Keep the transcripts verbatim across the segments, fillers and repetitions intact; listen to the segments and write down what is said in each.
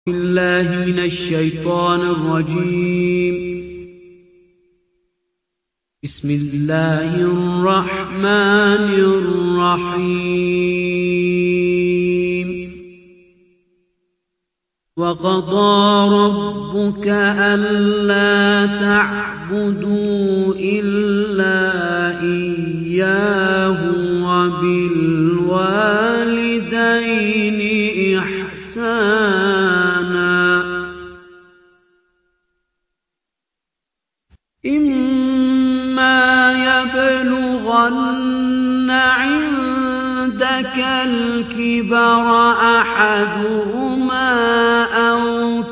بالله من الشيطان الرجيم. بسم الله الرحمن الرحيم. وقضى ربك ألا تعبدوا إلا إياه وبالوالدين إحسانا إما يبلغن عندك الكبر أحدهما أو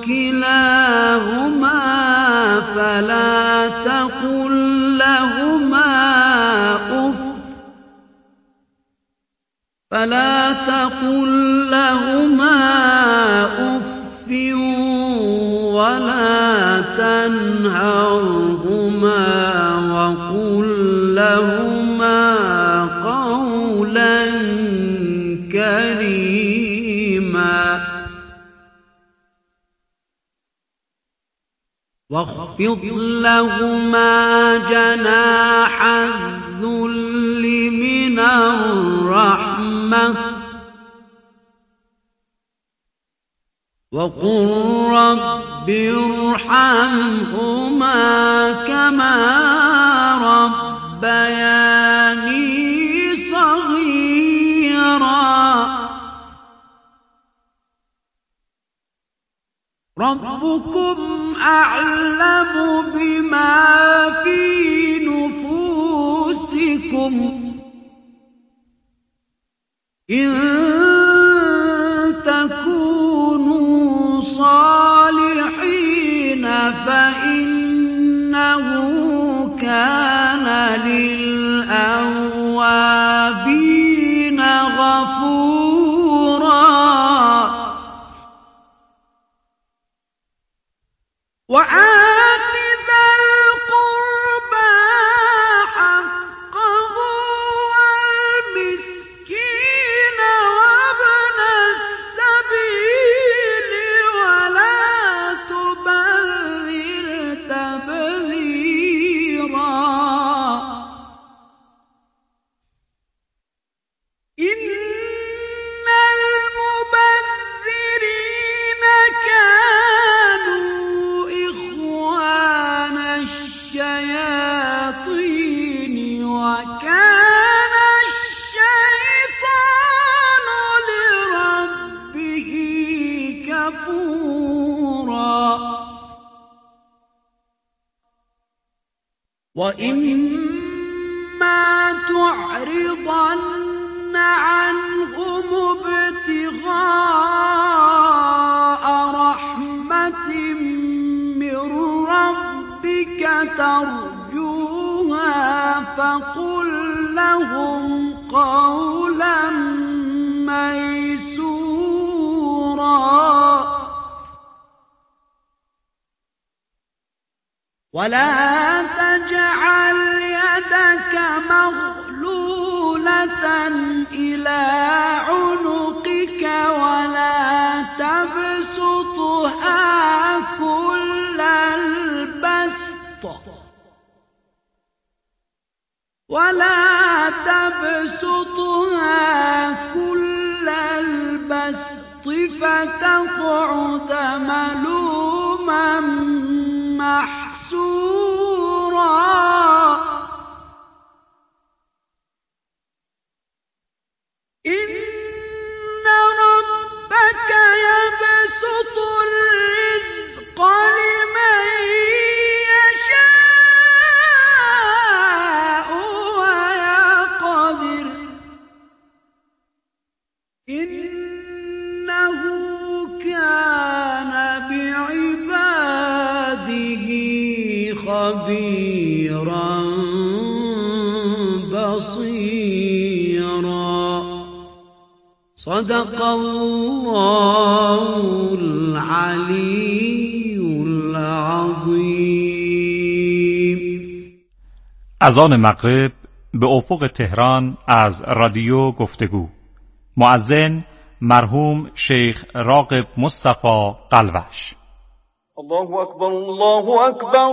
كلاهما فلا تقل لهما أف فلا تقل لهما أف ولا تنهرهما وقل لهما قولا كريما واخفض لهما جناح الذل من الرحمة وقل رب ارحمهما كما ربياني صغيرا ربكم أعلم بما في نفوسكم إن تكونوا صالحين فإنه كان للأوابين غفورا وآت ذا القربى حقه والمسكين وابن السبيل ولا تبذر تبذيرا إن المبذرين كانوا إخوان الشياطين وكان الشيطان لربه كفورا وإما تعرضن عنهم ابتغاء رحمة من ربك ترجوها فقل لهم قولا ميسورا ولا تجعل يدك مغلولة إلى عنقك ولا تبسطها كل البسط ولا تبسطها كل البسط فتقعد ملوما محسورا إن ربك يبسط الرزق لمن يشاء ويقدر إنه كان بعباده خبيرا بصيرا صدق الله العلی العظیم. اذان مغرب به افق تهران از رادیو گفتگو. مؤذن مرحوم شیخ راغب مصطفی قلوش. الله اکبر، الله اکبر،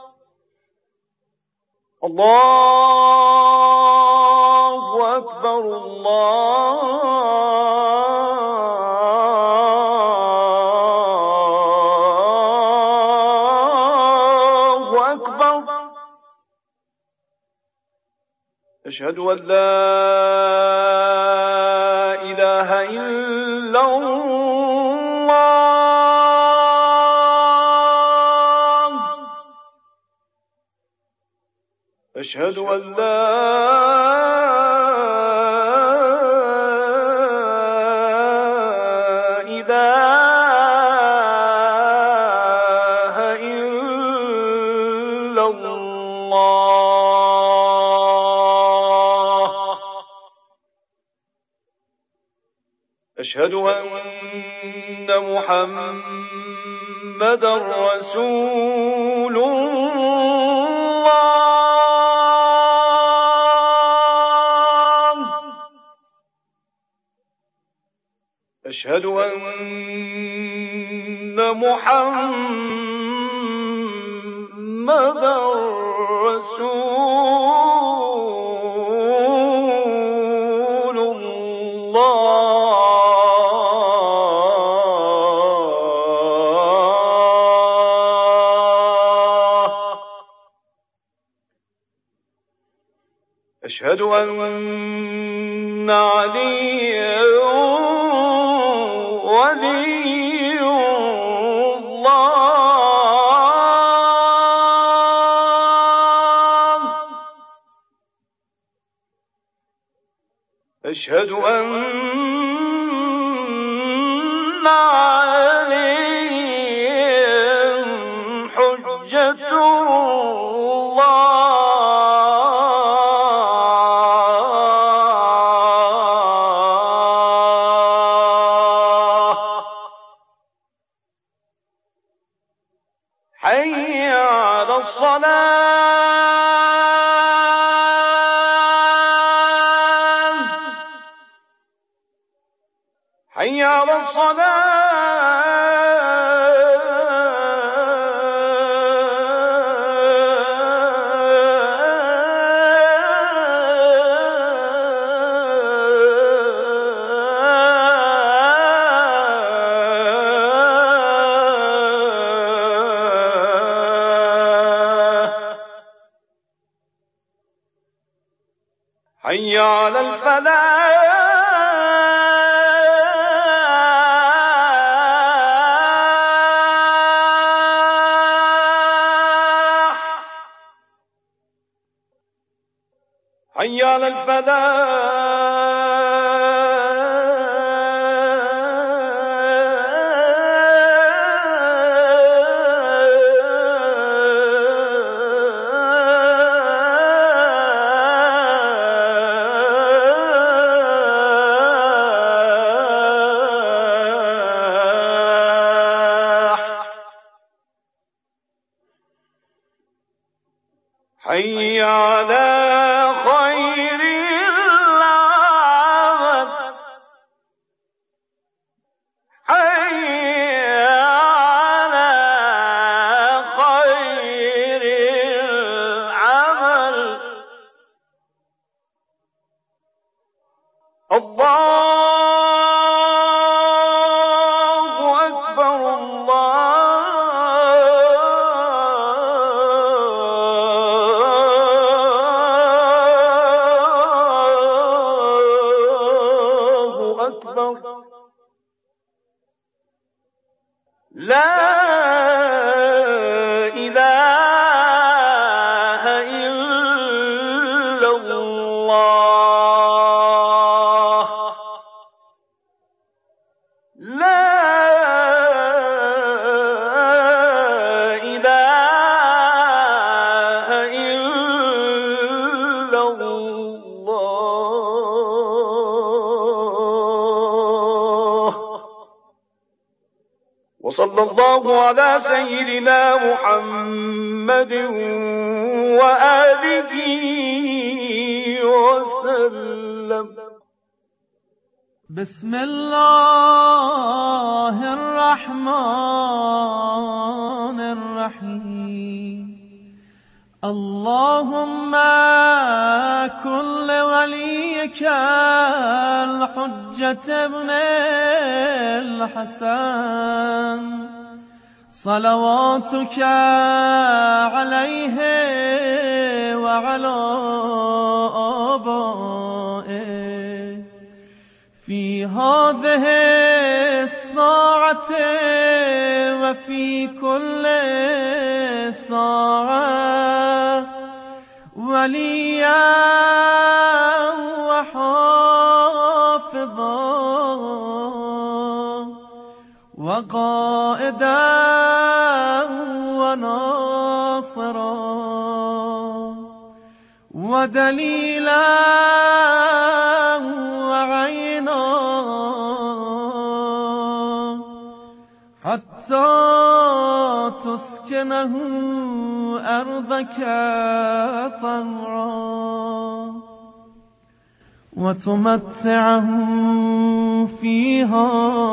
الله اکبر، الله اکبر. اشهد ان لا اله الا الله، اشهد ان لا اله الا الله، اشهد ان محمدا رسول الله، اشهد ان محمدا رسول الله، اشهد ان عليا ولي الله، اشهد ان عليهم حجة الله. حي على الصلاة، حي على الصلاة، حي على الفلاح، حي على الفلاح، حي على خير العمل، حي على خير العمل. الله أكبر، الله أكبر. لا إله إلا الله، لا إله إلا الله. وصلى الله على سيدنا محمد وآله وسلم. بسم الله الرحمن الرحیم اللهم كل وليك الحجة ابن الحسن صلواتك عليه وعلى آبائه في هذه الساعة وفي كل ساعة وليا وحافظا وقائدا وناصرا ودليلا وعينا حتى تسكنه أرضك طوعا وتمتعه فيها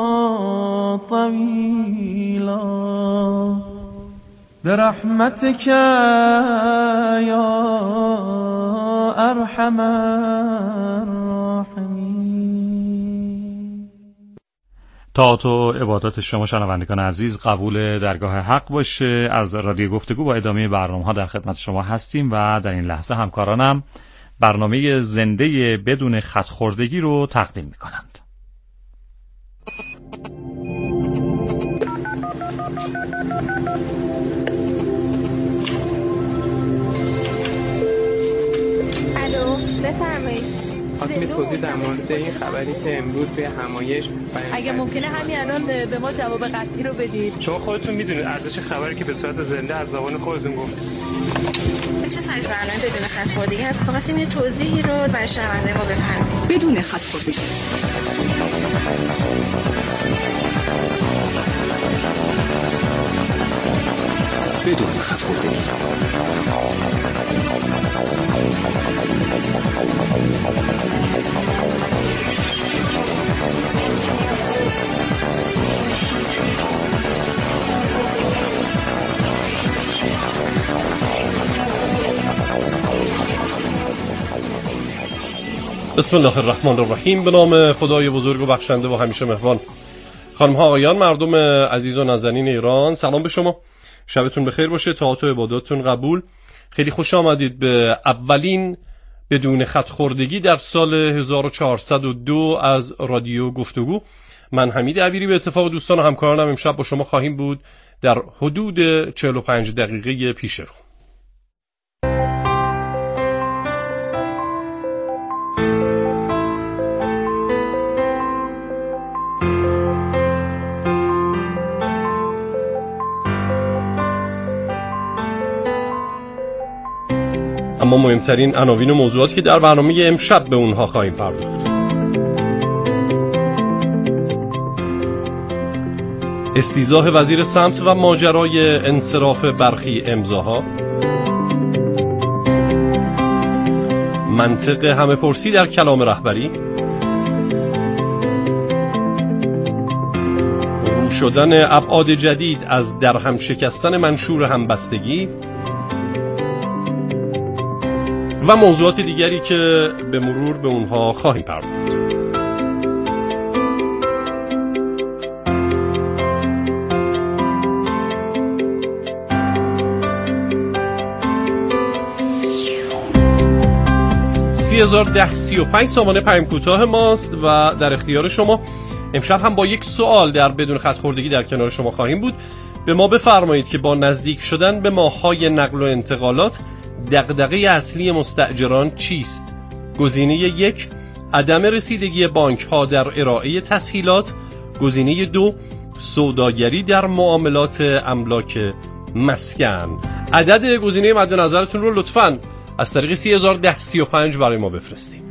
طويلا برحمتك يا أرحم الراحمين. طاعت و عبادات شما شنوندگان عزیز قبول درگاه حق باشه. از رادیو گفتگو با ادامه برنامه ها در خدمت شما هستیم و در این لحظه همکارانم برنامه زنده بدون خط خوردگی رو تقدیم می کنند. الو بفرمایید. خواستم توضیح در مورد این خبری که امروز به همایش اگه ممکنه همین الان به ما جواب قطعی رو بدید. شما خودتون میدونید ارزش خبری که به صورت زنده از زبان خودتون گفتید. چه سایز برنامه بدون خط خوردگی هست؟ خواستیم یه توضیحی رو برای شنونده ما بفرمایید. بدون خط خوردگی. بدون خط خوردگی. بسم الله الرحمن الرحیم. به نام خدای بزرگ و بخشنده و همیشه مهربان. خانم ها آقایان، مردم عزیز و نازنین ایران، سلام به شما. شبتون بخیر باشه. طاعت و عباداتتون قبول. خیلی خوش آمدید به اولین بدون خط خوردگی در سال هزار و چهارصد و دو از رادیو گفتگو. من حمید عبیری به اتفاق دوستان و همکارانم امشب با شما خواهیم بود در حدود چهل و پنج دقیقه پیش رو. اما مهمترین عناوین و موضوعاتی که در برنامه امشب به اونها خواهیم پرداخت: استیضاح وزیر سمت و ماجرای انصراف برخی امضاها، منطق همه پرسی در کلام رهبری، رو شدن ابعاد جدید از درهم شکستن منشور همبستگی و موضوعات دیگری که به مرور به اونها خواهیم پرداخت. سی هزار ده سی و پنج سامانه پیام کوتاه ماست و در اختیار شما. امشب هم با یک سوال در بدون خط خوردگی در کنار شما خواهیم بود. به ما بفرمایید که با نزدیک شدن به ماه‌های نقل و انتقالات دغدغه اصلی مستاجران چیست؟ گزینه یک، عدم رسیدگی بانک ها در ارائه تسهیلات. گزینه دو، سوداگری در معاملات املاک مسکن. عدد گزینه مد نظرتون رو لطفاً از طریق سی هزار ده سی و پنج برای ما بفرستید.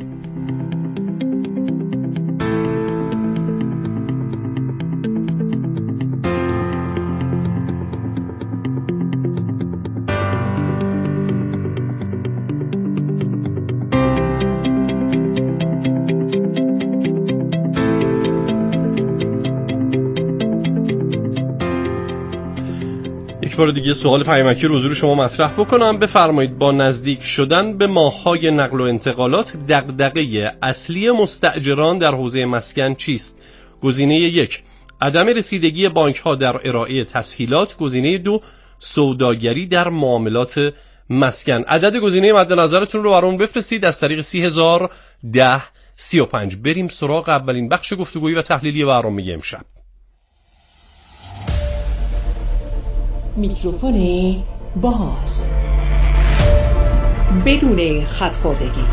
یک بار دیگه سوال پیامکی رو حضور شما مطرح بکنم. بفرمایید با نزدیک شدن به ماه‌های نقل و انتقالات دغدغه اصلی مستاجران در حوزه مسکن چیست؟ گزینه یک، عدم رسیدگی بانک‌ها در ارائه تسهیلات. گزینه دو، سوداگری در معاملات مسکن. عدد گزینه مد نظرتون رو برامون بفرستید از طریق سی هزار ده سی و پنج. بریم سراغ اولین بخش گفتگویی و تحلیلی برنامه امشب. میکروفون باز بدون خط خوردگی.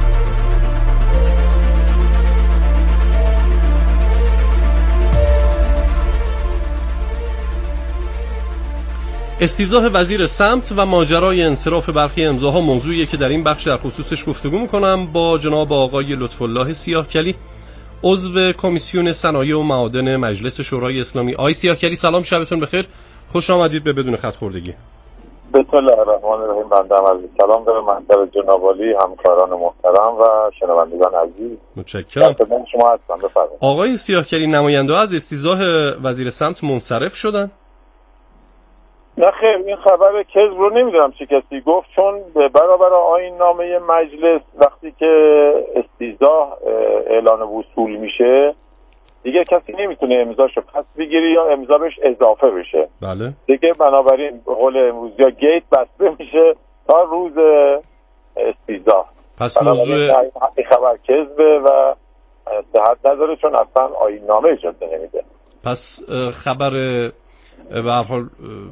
استیضاح وزیر سمت و ماجرای انصراف برخی امضاها موضوعیه که در این بخش در خصوصش گفتگو میکنم با جناب آقای لطف‌الله سیاهکلی، عضو کمیسیون صنایع و معادن مجلس شورای اسلامی. آقای سیاهکلی سلام، شبتون بخیر، خوش آمدید به بدون خط خوردگی. بسم الله الرحمن الرحیم. بنده هم عزیز سلام دارم محضر جناب عالی، همکاران محترم و شنوندگان عزیز. متشکرم. شما هستم، بفرمایید. آقای سیاهکلی، نماینده از استیضاح وزیر سمت منصرف شدن؟ نه خیر، این خبر کذب رو نمیدونم چه کسی گفت، چون برابر آیین نامه مجلس وقتی که استیضاح اعلان وصول میشه دیگه کسی نمیتونه امضاشو پس بگیری یا امضا بهش اضافه بشه. بله. دیگه بنابراین به قول امروزی ها گیت بسته میشه تا روز استیضاح. پس موضوع این خبر کذبه و صحت نداره، چون اصلا آیین نامه اجازه نمیده. پس خبر به هر حال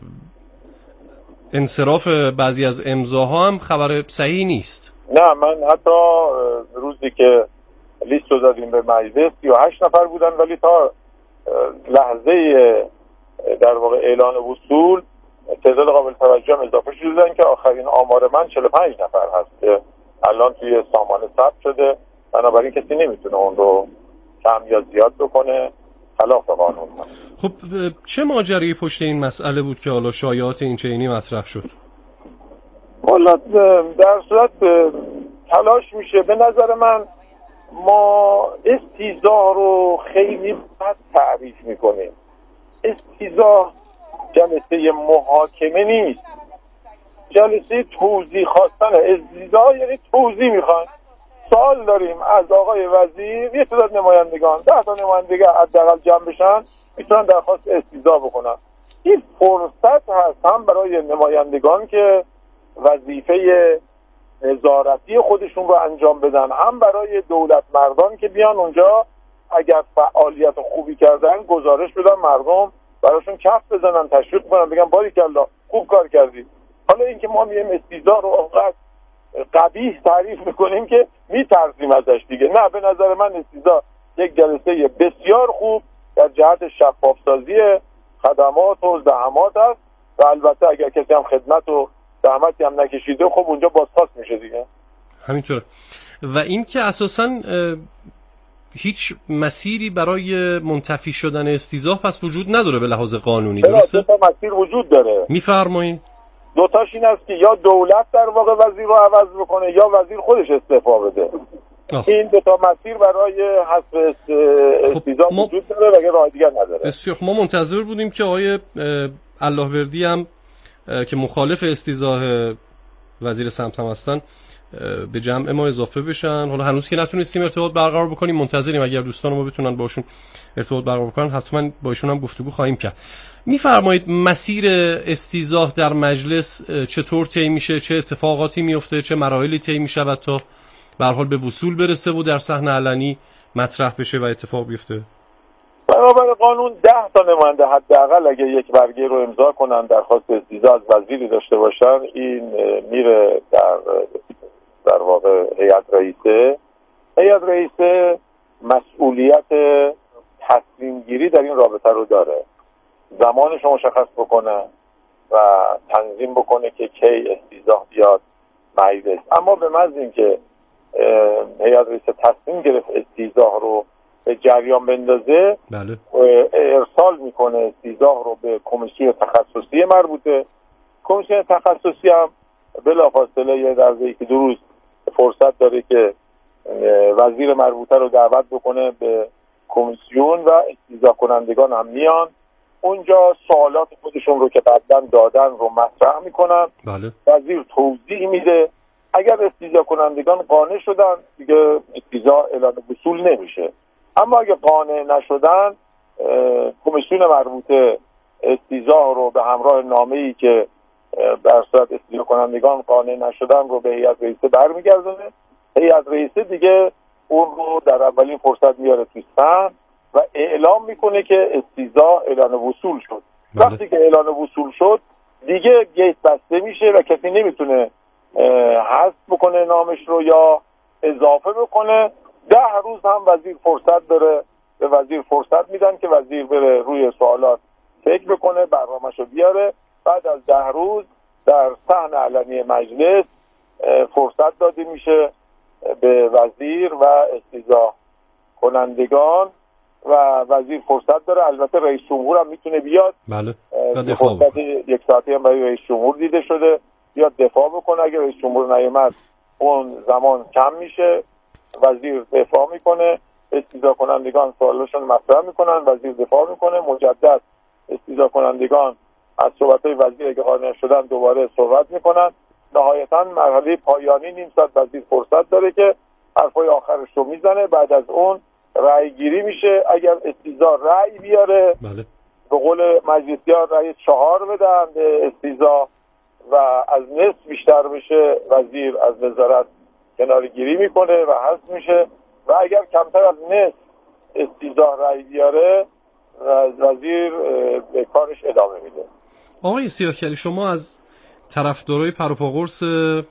انصراف بعضی از امضاها هم خبر صحیح نیست. نه، من حتی روزی که لیست رو دادیم به مجلس سی و هشت نفر بودن، ولی تا لحظه در واقع اعلان وصول تعداد قابل توجه هم اضافه شدن که آخرین آمار من چهل و پنج نفر هست که الان توی سامانه ثبت شده. بنابراین کسی نمیتونه اون رو کم یا زیاد بکنه خلاف قانون. خب چه ماجرایی پشت این مسئله بود که حالا شایعات این چنینی مطرح شد؟ والا در صورت تلاش میشه، به نظر من ما استیضاح رو خیلی بد تعریف میکنیم. استیضاح جلسه محاکمه نیست، جلسه توضیح خواستن. استیضاح یعنی توضیح میخوان. سوال داریم از آقای وزیر، یه تعداد نمایندگان، ده تا نمایندگان حداقل جمع بشن میتونن درخواست استیضاح بکنن. این فرصت هست هم برای نمایندگان که وظیفه نظارتی خودشون رو انجام بدن، هم برای دولت مردان که بیان اونجا اگر فعالیت خوبی کردن گزارش بدن، مردم براشون کف بزنن، تشویق کنن، بگن باریکالله خوب کار کردی. حالا اینکه ما میایم استیضاح رو اونقدر قبیح تعریف میکنیم که میترسیم ازش دیگه. نه، به نظر من استیضاح یک جلسه بسیار خوب در جهت شفاف سازی خدمات و زحمات است و البته اگر کسی هم خدمت و زحمتی هم نکشیده خب اونجا بازخواست میشه دیگه. همینطوره. و این که اساساً هیچ مسیری برای منتفی شدن استیضاح پس وجود نداره به لحاظ قانونی، درسته؟ دو تا مسیر وجود داره. میفرمایید؟ دوتاش این است که یا دولت در واقع وزیر رو عوض بکنه یا وزیر خودش استعفا بده. آه. این دو تا مسیر برای حذف استیضاح خب وجود داره و راه دیگر نداره. بسیار. ما منتظر بودیم که آقای اللهوردی هم که مخالف استیضاح وزیر سمت هم هستن به جمع ما اضافه بشن. حالا هنوز که نتونستیم ارتباط برقرار بکنیم، منتظریم اگر دوستان ما بتونن باشون ارتباط برقرار بکنن حتما با ایشون هم گفتگو خواهیم کرد. میفرمایید مسیر استیضاح در مجلس چطور طی میشه، چه اتفاقاتی میفته، چه مراحلی طی میشه تا به هر حال به وصول برسه و در صحنه علنی مطرح بشه و اتفاق بیفته؟ برابر قانون ده تا نماینده حداقل اگه یک برگه رو امضا کنن درخواست استیضاح از وزیری داشته باشن، این میره در در واقع هیئت رئیسه. هیئت رئیسه مسئولیت تصمیم گیری در این رابطه رو داره، زمانش رو مشخص بکنه و تنظیم بکنه که کی استیضاح بیاد مجلس. اما به محض اینکه هیئت رئیسه تصمیم گرفت استیضاح رو به جریان بندازه، بله. ارسال میکنه استیضاح رو به کمیسیون تخصصی مربوطه. کمیسیون تخصصی هم بلافاصله یه در یک دو روز فرصت داره که وزیر مربوطه رو دعوت بکنه به کمیسیون و استیضاح کنندگان هم میان اونجا سوالات خودشون رو که قبلا دادن رو مطرح میکنن. بله. وزیر توضیح میده. اگر استیضاح کنندگان قانع شدن دیگه استیضاح اعلان وصول نمیشه، اما اگه قانع نشدن کمیسیون مربوطه استیضاح رو به همراه نامه‌ای که در صورت استیضاح کنندگان قانع نشدن رو به هیئت رئیسه برمیگردونه. هیئت رئیسه دیگه اون رو در اولین فرصت میاره توی صحن و اعلام میکنه که استیضاح اعلان وصول شد. بله. وقتی که اعلان وصول شد دیگه گیت بسته میشه و کسی نمیتونه حذف بکنه نامش رو یا اضافه بکنه. ده روز هم وزیر فرصت داره، به وزیر فرصت میدن که وزیر بره روی سوالات فکر بکنه، برنامه‌ش رو بیاره. بعد از ده روز در صحن علنی مجلس فرصت داده میشه به وزیر و استیضاح کنندگان و وزیر فرصت داره. البته رئیس جمهور هم میتونه بیاد. بله. فرصت یک ساعتی هم برای رئیس جمهور دیده شده، بیاد دفاع بکنه. اگر رئیس جمهور نیامد اون زمان کم میشه، وزیر دفاع میکنه، استیضاح کنندگان سوالشون مطرح میکنن، وزیر دفاع میکنه، مجدد استیضاح کنندگان از صحبت‌های وزیر اگه قانع شدن دوباره صحبت میکنن. نهایتاً مرحله پایانی نیم ساعت وزیر فرصت داره که حرفای آخرش رو میزنه. بعد از اون رأی گیری میشه. اگر استیضاح رأی بیاره، بله. به قول مجلسیان رأی چهار بدن به استیضاح و از نصف بیشتر بشه وزیر از وزارت کناره گیری میکنه و حذف میشه و اگر کمتر از نصف استیضاح رأی بیاره وزیر به کارش ادامه میده. آقای سیاهکلی، شما از طرفدارای پروپاگورس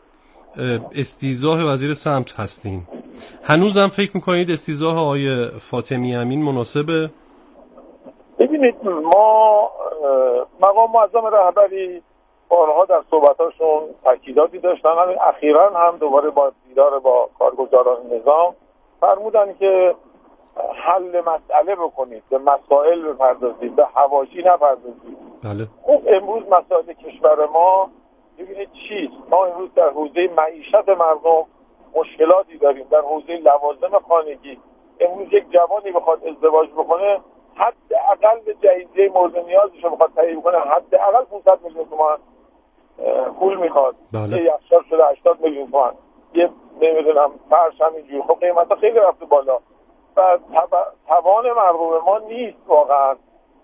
استیضاح وزیر سمت هستین. هنوزم فکر میکنید استیضاح آقای فاطمی امین مناسبه؟ ببینید، ما مقام معظم رهبری بارها در صحبتاشون تاکیداتی داشتن. همین اخیراً هم دوباره با دیدار با کارگزاران نظام فرمودن که حل مسئله بکنید، به مسائل بپردازید، به حواشی نپردازید. بله. خب امروز مسائل کشور ما ببینید چیست. ما امروز در حوزه معیشت مردم مشکلاتی داریم. در حوزه لوازم خانگی امروز یک جوانی بخواد ازدواج بکنه حداقل جهیزیه مورد نیازش رو بخواد تهیه کنه حداقل پانصد میلیون تومان پول میخواد. بله. یه یخچال شده هشتاد میلیون تومان، یه نمیدونم فرش همینجوری. خب قیمتا خیلی رفته بالا و توان مردم ما نیست واقعا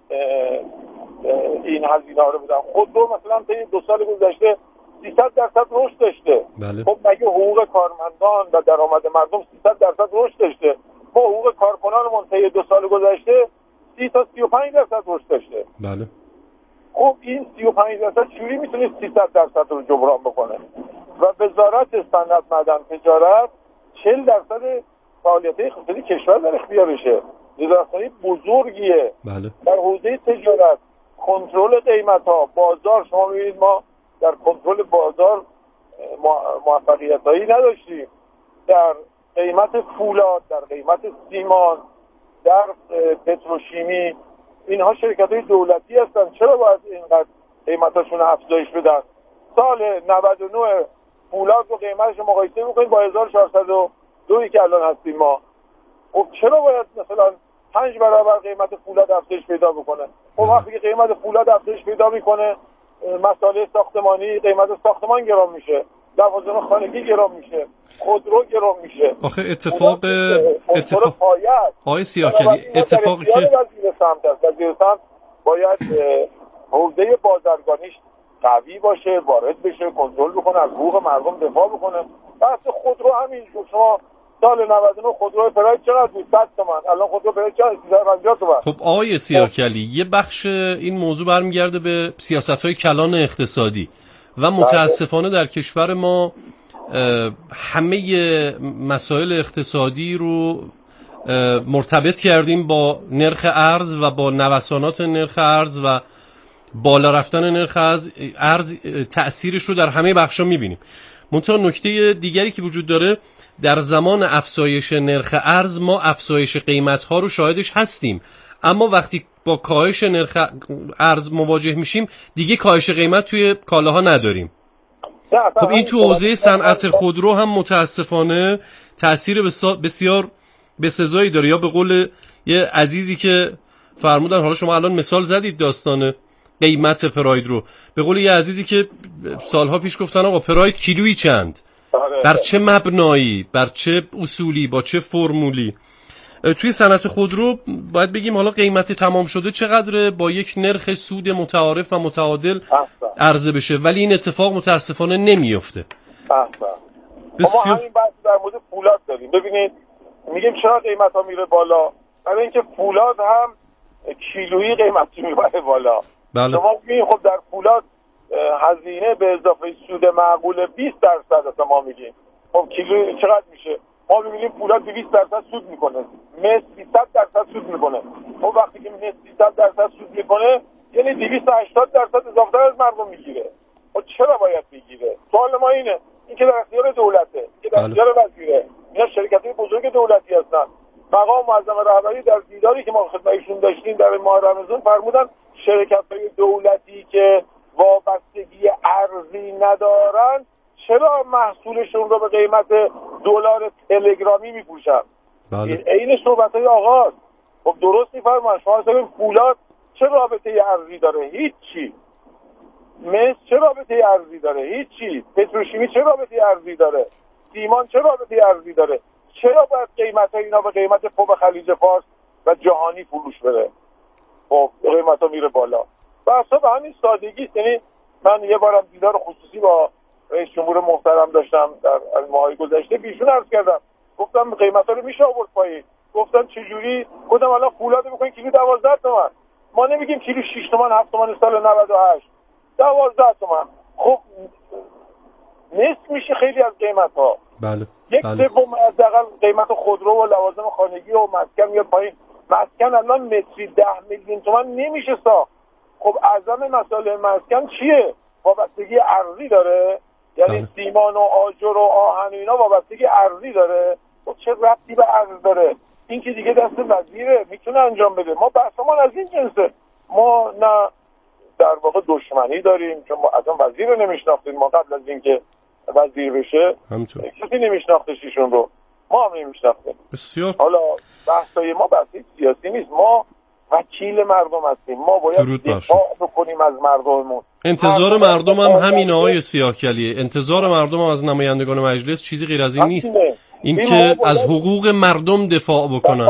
این هزینه ها رو بدن. خودرو مثلا طی دو سال گذشته سیصد درصد رشد داشته. بله. خب مگه حقوق کارمندان و درآمد مردم سیصد درصد رشد داشته؟ ما حقوق کارکنانمون طی دو سال گذشته سی تا سی و پنج درصد رشد داشته. بله. خب این سی و پنج درصد چجوری میتونه سیصد درصد رو جبران بکنه؟ و وزارت صنعت معدن تجارت چهل درصد فعالیت اقتصادی کشور در اختیارشه. وزارتخانه بزرگیه. بله. در حوزه تجارت کنترل قیمت‌ها، بازار، شما می‌بینید ما در کنترل بازار موفقیتایی نداشتیم. در قیمت فولاد، در قیمت سیمان، در پتروشیمی، اینها شرکت‌های دولتی هستن. چرا باید اینقدر قیمتاشون افزایش بدن؟ سال نود و نه فولاد رو قیمتش مقایسه می‌کنید با هزار و چهارصد و دو که الان هستیم ما. خب چرا باید مثلا پنج برابر قیمت فولاد افزایش پیدا بکنه؟ خب وقتی که قیمت فولاد افزایش پیدا میکنه، مسائل ساختمانی، قیمت ساختمان گران میشه، لوازم خانگی گران میشه، خودرو گران میشه. آخه اتفاق اتفاق آقای سیاهکلی اتفاقی که وزیر سمت است. وزیر سمت باید حوزه بازرگانیش قوی باشه، وارد بشه، کنترل بکنه، از حقوق مردم دفاع بکنه. بحث خودرو همینجور. شما سال نود و نه خودرو پراید چقدر بود؟ صد تومان. الان خودرو پراید چقدر؟ سیصد و پنجاه تومان. خب آقای سیاهکلی، یه بخش این موضوع برمیگرده به سیاست‌های کلان اقتصادی و متاسفانه در کشور ما همه مسائل اقتصادی رو مرتبط کردیم با نرخ ارز و با نوسانات نرخ ارز و بالا رفتن نرخ ارز تأثیرش رو در همه بخشا می‌بینیم. منتها نکته دیگری که وجود داره، در زمان افزایش نرخ ارز ما افزایش قیمت‌ها رو شاهدش هستیم، اما وقتی با کاهش نرخ ارز مواجه میشیم دیگه کاهش قیمت توی کالاها نداریم. خب این تو حوزه صنعت خودرو هم متاسفانه تأثیر بسیار بسزایی داره. یا به قول یه عزیزی که فرمودن. حالا شما الان مثال زدید داستان قیمت پراید رو. به قول یه عزیزی که سالها پیش گفتن آقا پراید کیلویی چند، بر چه مبنایی، بر چه اصولی، با چه فرمولی. توی صنعت خودرو باید بگیم حالا قیمت تمام شده چقدره، با یک نرخ سود متعارف و متعادل عرضه بشه، ولی این اتفاق متاسفانه نمیفته. بسیار. ما همین بحث در مورد فولاد داریم. ببینید میگیم چرا قیمت ها میره بالا؟ برای اینکه فولاد هم کیلویی قیمتی میبره بالا. بله. شما میگیم خب در فولاد هزینه به اضافه سود معقول بیست درصد اصلا ما میگیم. خب کیلویی چقدر میشه؟ ما میگیم فولاد بیست درصد سود میکنه، مس صد درصد سود میکنه. خب وقتی که مس صد درصد سود میکنه یعنی دویست و هشتاد درصد اضافه از مردم میگیره. خب چرا باید بگیره؟ سوال ما اینه. این که در اختیار دولته، که در اختیار وزیره. اینا شرکت‌های بزرگ دولتی هستن. مقام معظم رهبری در دیداری که ما خدمتشون داشتیم در ماه رمضان فرمودن شرکت‌های دولتی که وابستگی ارزی ندارن چرا محصولشون رو به قیمت دلار تلگرامی می‌فروشن؟ بله. این صحبت‌های آغاز. خب درست می‌فرمایید. شما مثلا فولاد چه رابطه ارزی داره؟ هیچی. مس چه رابطه ارزی داره؟ هیچی. پتروشیمی چه رابطه ارزی داره؟ سیمان چه رابطه ارزی داره؟ چرا باید قیمت ها اینا به قیمت پمپ خلیج فارس و جهانی فروش بره؟ خب قیمت ها میره بالا. و اصلا به همین سادگی است. یعنی من یه بارم دیدار خصوصی با رئیس جمهور محترم داشتم در ماهای گذشته، بیشون عرض کردم، گفتم قیمت ها رو میشه آورد پایین. گفتم چجوری؟ گفتم الان فولاد بکنین کیلو دوازده تومن. ما نمیگیم کیلو شش تومن هفت تومن سال نود و هشت. دوازده تومن. خب نصف میشه خیلی از قیمت ها. بله. یک بله. سوم حداقل قیمت خودرو و لوازم خانگی و مسکن میاد پایین. مسکن الان متری ده میلیون تومان نمیشه ساخت. خب اعظم مسائل مسکن چیه؟ وابستگی ارزی داره. یعنی بله. سیمان و آجر و آهن و اینا وابستگی ارزی داره. خب چه ربطی به ارز داره؟ این که دیگه دست وزیره، میتونه انجام بده. ما بحثمون از این جنسه. ما نه در واقع دشمنی داریم چون ما اصلا وزیر رو نمیشناختیم. ما قبل از اینکه وزیر بشه همچون کسی نمیشناختش ایشون رو، ما هم نمیشناختیم. بسیار. حالا بحثای ما بحثی سیاسی نیست، ما وکیل مردم هستیم. ما باید دفاع بکنیم از مردممون. انتظار مردم هم همین آقای سیاهکلی. انتظار مردم هم از نمایندگان مجلس چیزی غیر از این نیست. این که از حقوق مردم دفاع بکنن.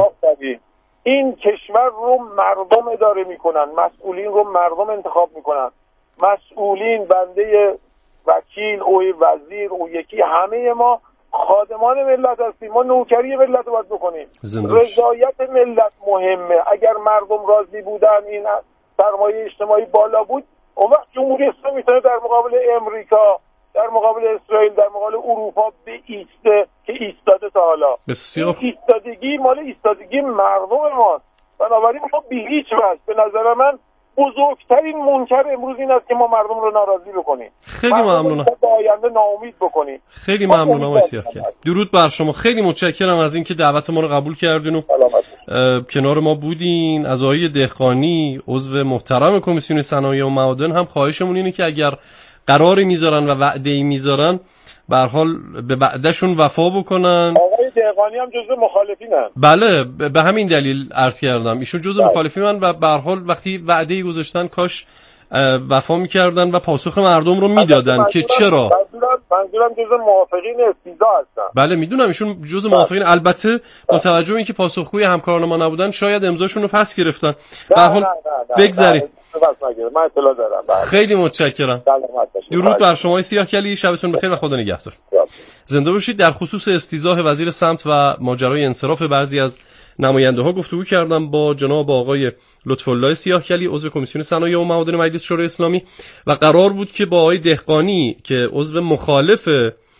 این کشور رو مردم اداره میکنن، مسئولین رو مردم انتخاب میکنن. مسئولین بنده وکیل او وزیر او یکی همه ما خادمان ملت هستیم. ما نوکری ملت رو باید بکنیم. رضایت ملت مهمه. اگر مردم راضی بودن این سرمایه اجتماعی بالا بود اون وقت جمهوری اسلامی میتونه در مقابل امریکا، در مقابل اسرائیل، در مقابل اروپا به ایسته که ایستاده تا حالا. بسیار. ایستادگی مال ایستادگی مردم ماست. بنابراین ما به هیچ وجه به نظر من بزرگترین منکر امروز این است که ما مردم رو ناراضی بکنیم. خیلی ممنونم. به آینده ناامید بکنیم. خیلی ممنونم آقای سیاهکلی. درود بر شما. خیلی متشکرم از اینکه دعوت ما رو قبول کردین و کنار ما بودین. از آقای دهقانی عضو محترم کمیسیون صنایع و معادن هم خواهشمون اینه که اگر قراری میذارن و وعده‌ای میذارن به هر حال به وعدهشون وفا بکنن. آقای دهقانی هم جزو مخالفینن. بله به همین دلیل عرض کردم ایشون جزو مخالفینن و به هر حال وقتی وعده‌ای گذاشتن کاش وفا میکردن و پاسخ مردم رو میدادن که چرا. منظورم جزو موافقین استیضاح هستن. بله میدونم ایشون جزو موافقین، البته با توجه به اینکه پاسخگوی همکاران ما نبودن شاید امضاشون رو پس گرفتن. به هر حال بگذاریم. من اطلاع دارم. خیلی متشکرم. درود بر شما سیاهکلی. شبتون بخیر و خدا نگهدار. زنده باشید. در خصوص استیضاح وزیر سمت و ماجرای انصراف بعضی از نماینده ها گفتگو کردم با جناب آقای لطف‌الله سیاهکلی عضو کمیسیون صنایع و معادن مجلس شورای اسلامی و قرار بود که با آقای دهقانی که عضو مخالف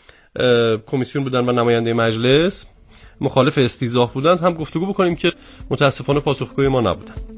کمیسیون بودن و نماینده مجلس مخالف استیضاح بودند هم گفتگو بکنیم که متاسفانه پاسخگوی ما نبودند.